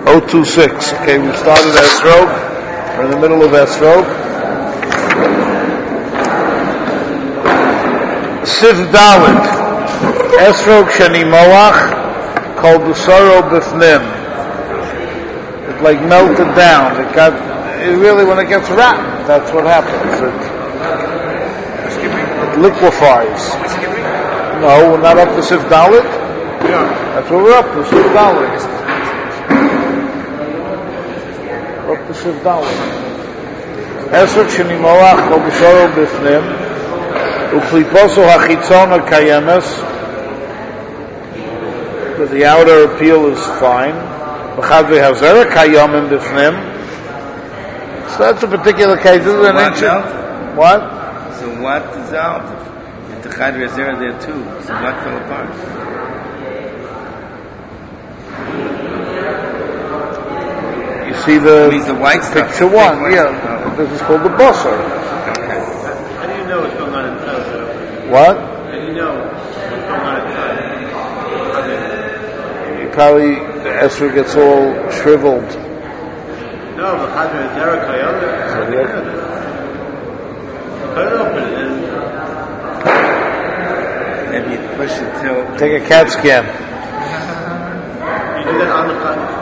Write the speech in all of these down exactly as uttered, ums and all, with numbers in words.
oh two six. Okay, we started Esrog. We're in the middle of Esrog. Sif Dalit. Esrog Shani Moach called Busaro Bifnim. It like melted down. It got, it really, when it gets rotten, that's what happens. It, it liquefies. No, we're not up to Sif Dalit. Yeah. That's what we're up to, Sif Dalit. We're up to Sif Dalit. Esrog Shani Moach called Busaro Bifnim. Ukliposo hachitzona kayemes. But the outer appeal is fine. B'chadvei hazera kayomim b'fnim. So that's a particular case. This is an What ancient. melted? What? So what dissolved? If the chadvei hazera there too, so what fell apart? You see the, I mean, the white stuff, picture the one. white Yeah, stuff. this is called the bosser. How do you know what's going on inside? What? How do you know what's going on inside? You probably the Esrog gets all shriveled. No, but how do you know Kayama? Cut it open and Maybe you push it till... Take a CAT scan. you do that on the cut.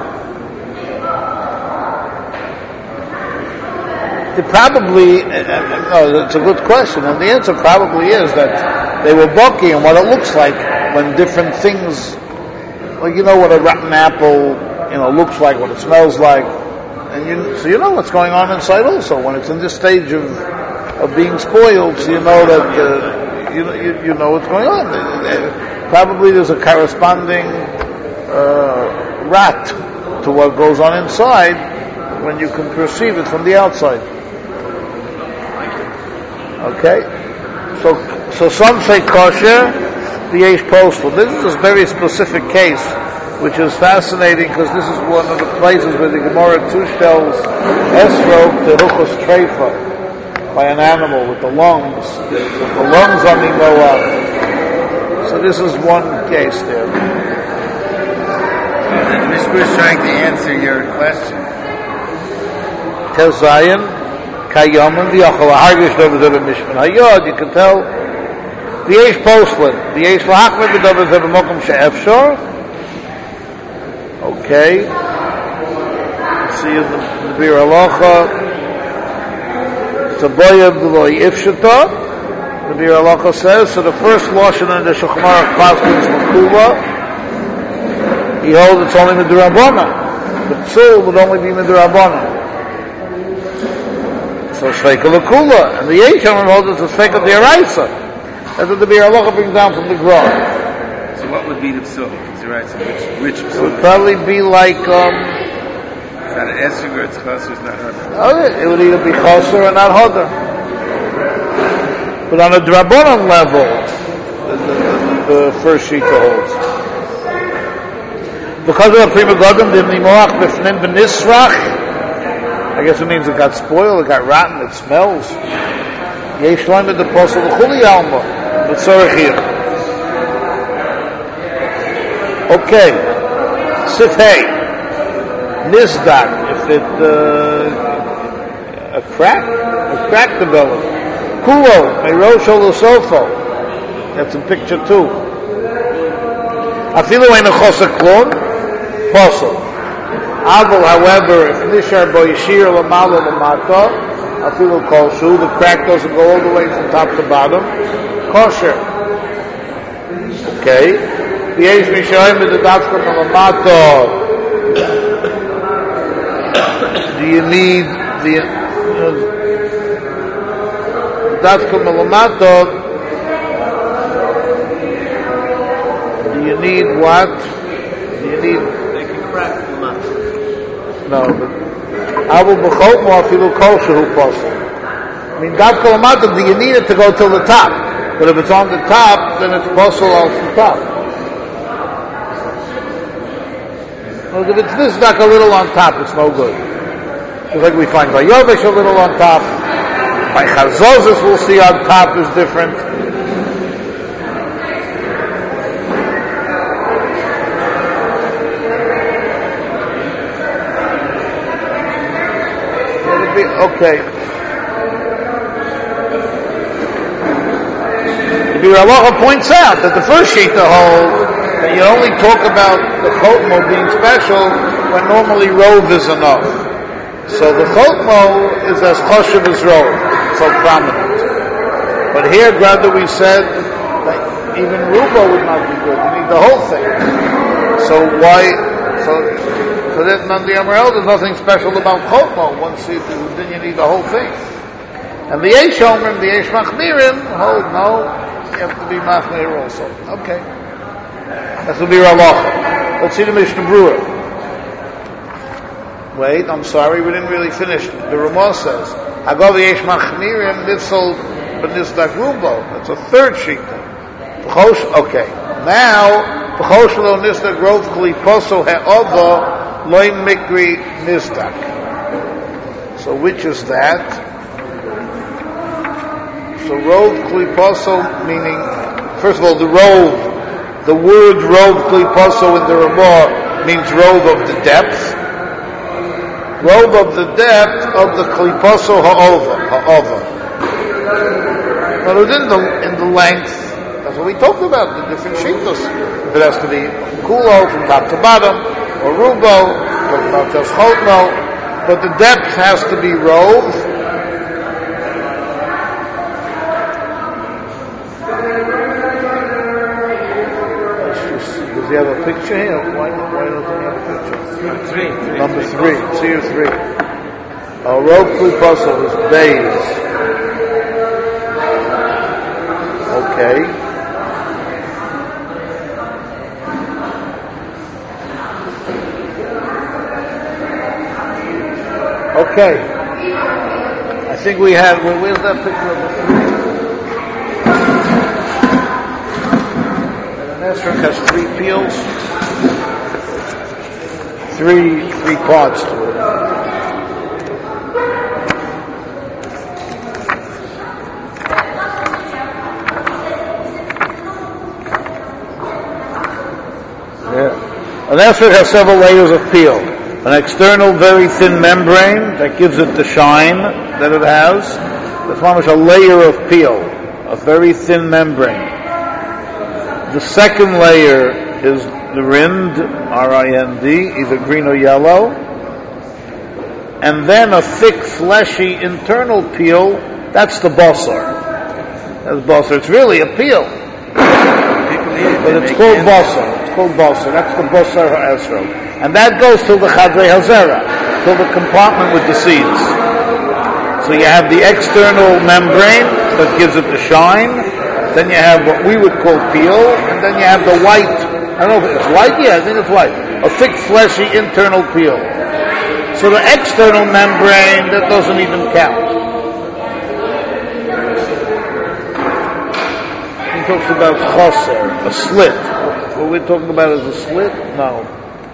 It probably, uh, uh, no, it's a good question, and the answer probably is that they were bulky, and what it looks like when different things, like you know what a rotten apple, you know, looks like, what it smells like, and you, so you know what's going on inside also when it's in this stage of of being spoiled, so you know that uh, you know you, you know what's going on. Uh, uh, Probably there's a corresponding uh, rat to what goes on inside when you can perceive it from the outside. Okay, so so some say kosher, the yesh postal. This is a very specific case, which is fascinating because this is one of the places where the Gemara too tells esrog to huchos treifa by an animal with the lungs. The lungs on the Noah. So this is one case there. The Mishpah is trying to answer your question. Tezayin. Kayomim v'yachol hargish dover zeh b'mishpan hayod. You can tell the yesh postlin, the yesh lahachmer b'dover zeh b'mokum she'efshor. Okay. Let's see in the, the Bir Halacha. Taboya b'lo yifshata. The Bir Halacha says, so the first lashon in the Shulchan Aruch Pasuk is Makula. He holds it's only Midrabbanan. The Tzul would only be Midrabbanan. So Shveika L'Kula, and the Yesham holds it's a Shveika D'Oraisa. That's what the Bir Halacha brings down from the Gra. So what would be the psul? Is right, so which, which It psul? would probably be like, um, It's not an esrog or it's chasr, it's not hadar. oh, it would either be Chosser or not Hodar. But on a Drabonon level, the, the, the, the first sheet holds. Because of the Prima Godim, the Nimoach B'fnim B'nisrach, I guess it means it got spoiled, it got rotten, it smells. Yesh loim at the posel l'chuli alma, b'tzorech here. Okay, sifhei, nisdak, if it, uh, a crack, a crack developed. Kulo, meirosho l'sofo, that's in picture two. Afilu ein a chosa klon, posel. Avol, however, if nishar bo yishir l'malo l'mato, afilu koshu, the crack doesn't go all the way from top to bottom, kosher. Okay? The eish mishaim with the dafka l'mato. Do you need the dafka l'mato? Do you need what? Do you need? They can crack the mat. No, but Abu B'chol Mo Afilu Kol Shehu Posel. I mean, Dafka L'Mata, do you need it to go till the top? But if it's on the top, then it's Posel off the top. Well, if it's this duck a little on top, it's no good. Just like we find by Yovesh a little on top. By Chazozis we'll see on top is different. okay. The Bir Halacha points out that the first sheet to hold that you only talk about the chotmo being special when normally rove is enough. So the chotmo is as choshev as rove, so prominent. But here, rather, we said that even rubo would not be good. You need the whole thing. So why? So so that on the Amar, there's nothing special about chotmo. Once you then you need the whole thing. And the Yesh Omrim, the Yesh Machmirim, hold no, you have to be Machmir also. Okay. That will be Ralacha. Let's see the Mishnah Berurah. Wait, I'm sorry, we didn't really finish. The Ramah says, Hagav Yesh Machmirim Nifsal B'Nisdak Rubo. That's a third shita. Okay. Now, B'chosh Lo Nisdak Rov Kli Poso He'ova Loi Mikri Nisdak. So which is that? So Rov Kli Poso meaning, first of all, the Rov, the word Rov Kli Poso in the Ramah means Rov of the depth. Rov of the depth of the Kli Poso Ha'ova. Ha'ova. But within the, in the length, that's what we talked about, the different shittos. If it has to be kulo, from top to bottom, or rubo, talking about just chotno, but the depth has to be rove. Does he have a picture here? Why, why doesn't he have a picture? Three. three Number three. three. Tier three. Oh, rove kli poso is beis. Okay. Okay. I think we have, where, where's that picture of the three? And the Nesrik has three peels. Three, three parts to it. Yeah. An esrog has several layers of peel. An external, very thin membrane that gives it the shine that it has. That's almost a layer of peel, a very thin membrane. The second layer is the rind, R I N D, either green or yellow. And then a thick, fleshy internal peel, that's the basar. That's basar. It's really a peel. But it's called basar. It's called basar. That's the basar ha'esrog. And that goes to the chadrei hazera, to the compartment with the seeds. So you have the external membrane that gives it the shine. Then you have what we would call peel. And then you have the white. I don't know if it's white. Yeah, I think it's white. A thick, fleshy internal peel. So the external membrane, that doesn't even count. He talks about chaser, a slit. What we're talking about is a slit? No.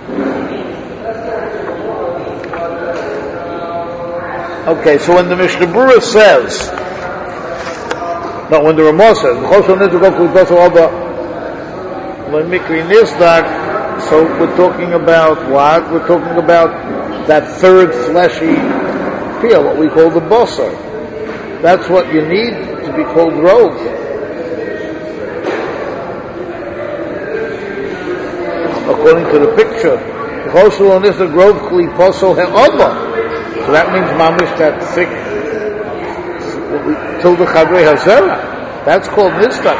Okay, so when the Mishnah Berurah says, no, when the Ramah says, so we're talking about what? We're talking about that third fleshy peel, what we call the basar. That's what you need to be called rove. According to the picture, so that means mamish, that thick, till the chadrei hazera. That's called nistak.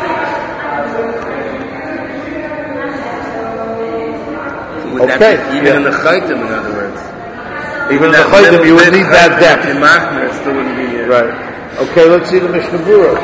Would Okay. that be, even Yeah. in the chaitim, in other words. Even in the chaydim, you would need that depth. In machmer, it still wouldn't be. Uh, Right. Okay, let's see the Mishnah Berurah.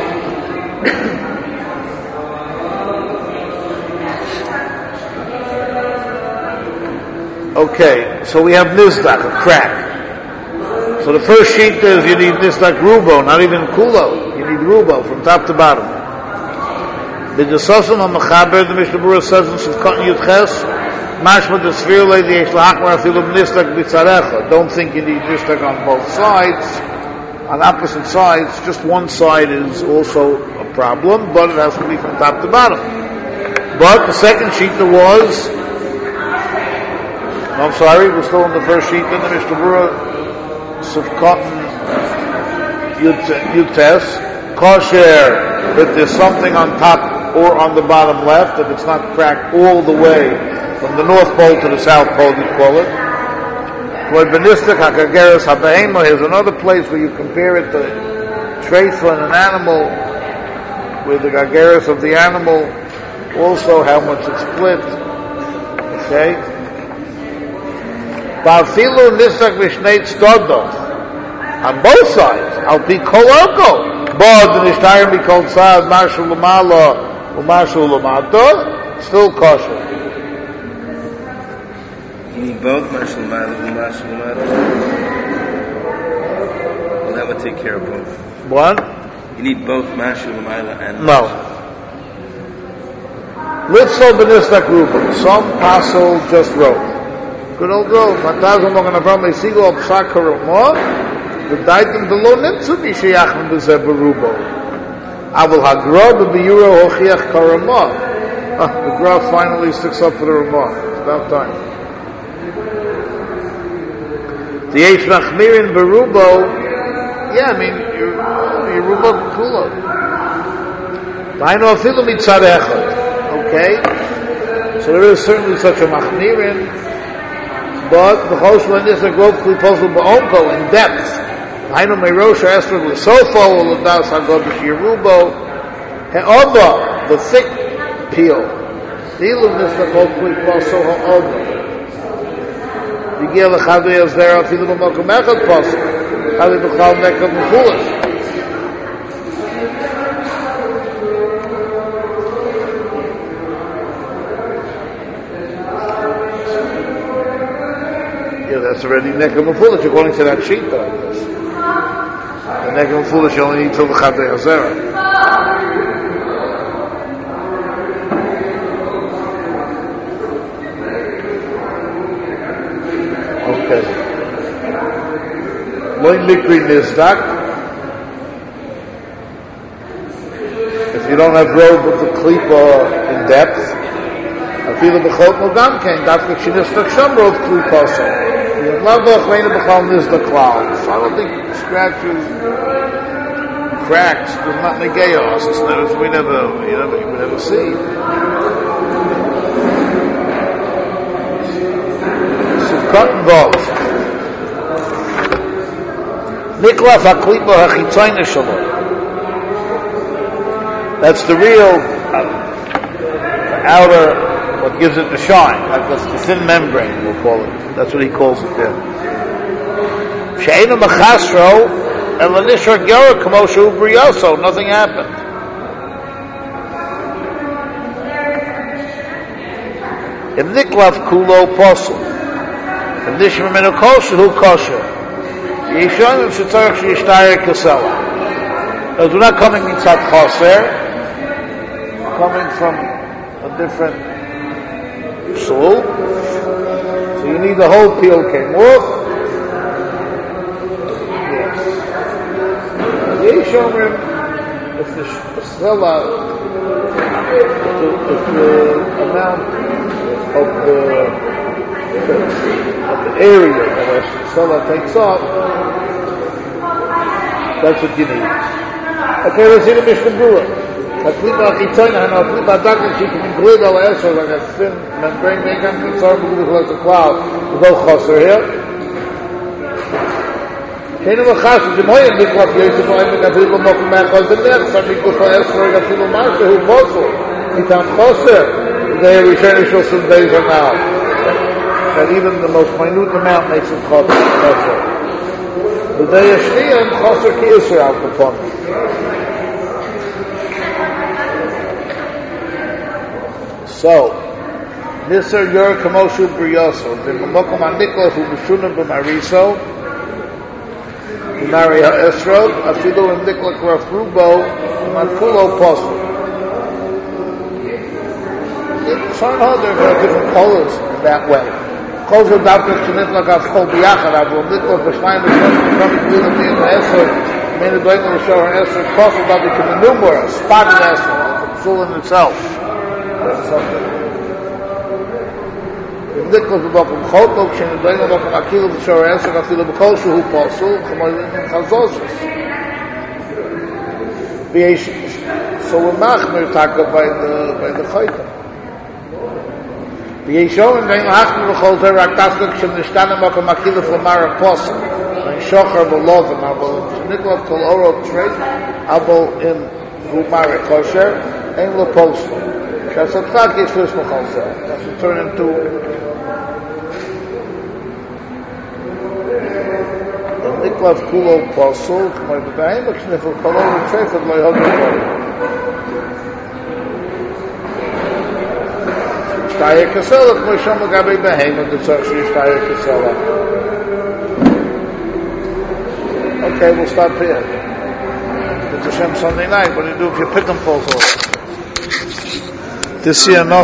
Okay, so we have nizdak, a crack. So the first sheet is you need nizdak rubo, not even kulo. You need rubo from top to bottom. The Desosim HaMechaber, the Mishnah Berurah says in Sivkot Yudches, Mashma the Sfir Lei the Yesh L'Hakmar Afilum Nistak B'Tzarecha. Don't think you need nistak on both sides, on opposite sides. Just one side is also a problem, but it has to be from top to bottom. But the second sheet there was, no, I'm sorry, we're still in the first sheet in the Mishnah Berurah. Sufkotten Yutes, kosher if there's something on top or on the bottom left, if it's not cracked all the way from the North Pole to the South Pole, you call it. Here's another place where you compare it to treifa in an animal, with the gageres of the animal, also how much it's split. Okay? Ba'afilu nisak v'shnei tzdodos. On both sides, I'll be koloko. But the nishtayim be called sad, marshal l'mala, or marshal l'mato, still kosher. You need both marshal l'mala and marshal l'mato? Well, that would take care of both. What? You need both marshal l'mala and... No. Litzol b'nistak ruben. Some passel just wrote. Good old road. Matazom logan avram le'sigo al psak harumah. The daitim the lo nimtzu b'sheyachim b'zeh berubo. Avol hagra b'biyuro hochiach karamah. The gra finally sticks up for the Ramah. It's about time. The eish machmirin berubo. Yeah, I mean, you're, you're rubo b'kulo. V'hainu afilu mitzad echad. Okay? So there is certainly such a machmirin, but the choshman is a grove kliposel ba'onko in depth. Hainu meirosha esrog l'sofa u'ladas hagod b'shirubo he'oba, the thick peel. The ilum is the grove kliposel ha'oba. Yigel l'chadu yazera afilu b'mokum echad posel. Chadu b'chal nekad m'chulas. That's already Nekem and Foolish according to that sheet, though, I guess. The Nekem and Foolish only need till the Chatei Hazera. Okay. Loin Mikri Nizdak. If you don't have robe with the Klipa in depth, I feel the Bechot Mogam came, that's the Shinistak Sham robe Klipa so. So I don't think scratches, cracks, there's not negayos. It's never, we never, you never, you never see. Sukkot Vov. Niklaf HaKlipa HaChitzoyne Shalom. That's the real uh, outer, what gives it the shine, like that's the thin membrane, we'll call it. That's what he calls it there. She'enu machasro elanishar gyara kamoshu brioso. Nothing happened. If niklav kulo posel, if nishma menu kosher hu kosher, yishonim shetzarech sheyishtayir kasela. Now, we're not coming inside chaser, coming from a different soul. So you need the whole peel came off. Yes. Yeshomrim, if the stella, if the amount of the of the area that a stella takes up, that's what you need. Okay, let's see the Mishnah Berurah. A klipa chitzayna and a klipa dakar she can glid al esor like a thin membrane make up the tzar because like a cloud. There's no chaser here. Keinu v'chas is imoyim niklap yosef oim v'gafilu mokum mechaz v'nech some niklap esor v'gafilu marsha who mosul itam chaser they return to some days or now. That even the most minute amount makes it chaser. The day of Shmiyah chaser ki isra al kapon. So, Nisar Yor Kamoshu Briyoso, the Mamokum Anikla who Bishunam B'Mariso, B'Mari HaEsrog, Afilu and Nikla Krafrubo, Manfulo Posel. It's hard hard there are different colors in that way. Colors of Dapkas Shanitla Gafkol B'Yachad, Abu Nikla B'Shmaim B'Shmaim B'Shmaim B'Shmaim B'Shmaim B'Shmaim B'Shmaim B'Shmaim B'Shmaim Posel that become a number, a spotted Esrog, a full in itself. Something. נקלף בבוקם חוטו, כשנדעים בבוקם אקיל בשור עשר, אפילו בכל שהוא פוסל, כמו in Chazoshes. So we're machmir taka by the by the chayta. V'yeshon ve'im hachmir v'chol zeh rak taska k'shem b'okam akiluf l'mar apostle. And shochar b'lovim abol niklav kol oro trei abol in humar kosher ein l'postel. Shasatzak is first m'chol zeh. That's to turn into niklav kulo posel k'may b'ba'im k'shnifel kol oro trei fad lo yhodol. Shtaya Kasela, כמו שם לגבי בהמה, זה צריך שיהיה Shtaya Kasela. Okay, we'll stop here. It's a Shem Sunday night. What do you do if your pick and falls over? This year, enough.